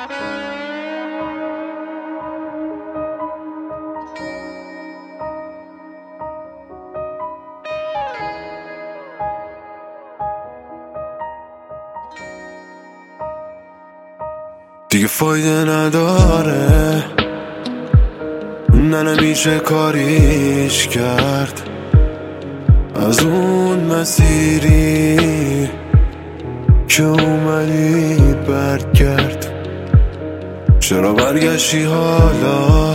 دیگه فایده نداره، نه نمیشه کاریش کرد. از اون مسیری که اومدی برگرد. چرا برگشتی حالا؟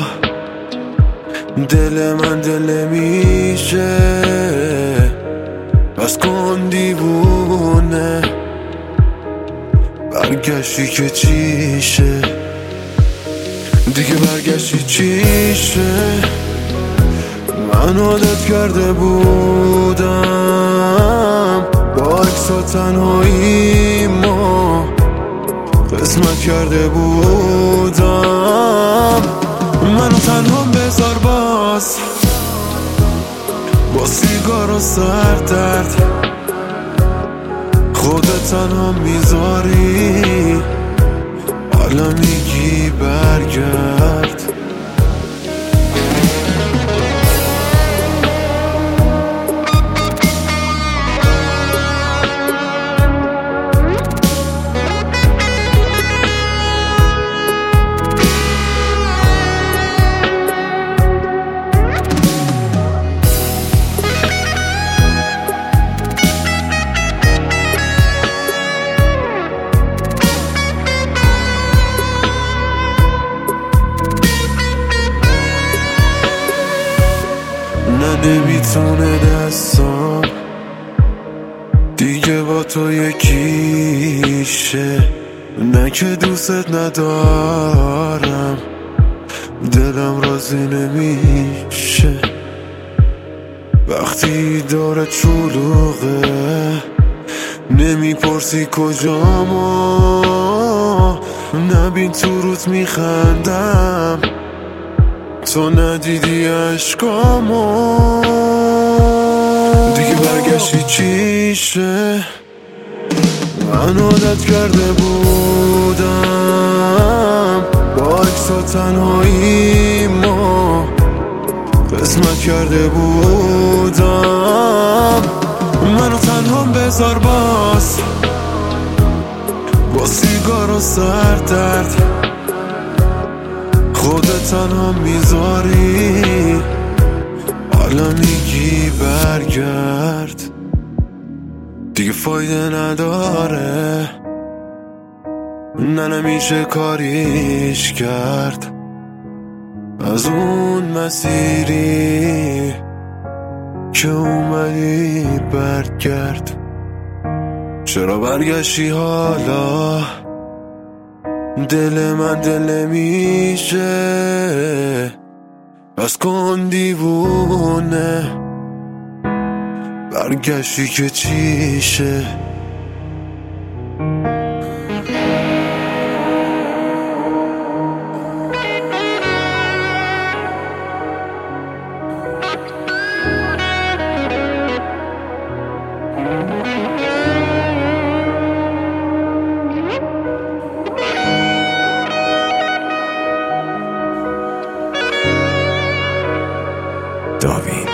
دل من دل میشه، بس کن دیوونه. برگشتی که چیشه؟ دیگه برگشتی چیشه؟ من عادت کرده بودم با عکس و تنهایی ما قسمت کرده بودم. منو تنها بذار باز با سیگار و سردرد. خودت تنها میذاری، حالا میگی برگرد. نمیتونه دستم دیگه با تو یکیشه. نه که دوست ندارم، دلم راضی نمیشه. وقتی داره شلوغه نمیپرسی کجامو. نبین تو روت میخندم، تو ندیدی عشقامو. دیگه برگشتی چیشه؟ من عادت کرده بودم با عکس و تنهایی ما قسمت کرده بودم. منو تنها بذار باز با سیگار و سردرد. خودت تنها میذاری، حالا میگی برگرد. دیگه فایده نداره، نه نمیشه کاریش کرد. از اون مسیری که اومدی برگرد. چرا برگشتی حالا؟ دل من دل میشه، بس کن دیوونه. برگشتی که چیشه؟ داوین.